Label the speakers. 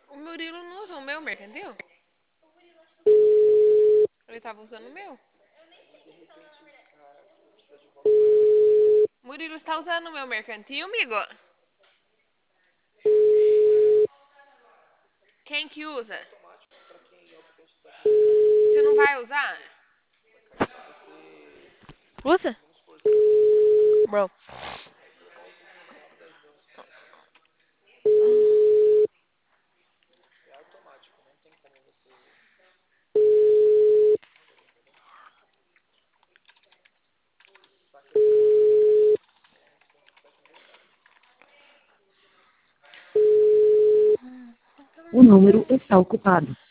Speaker 1: O Murilo não usou o meu mercantil? Ele tava usando o meu. Murilo está usando o meu mercantil, amigo? Quem que usa? Você não vai usar? Usa? Bro.
Speaker 2: O número está ocupado.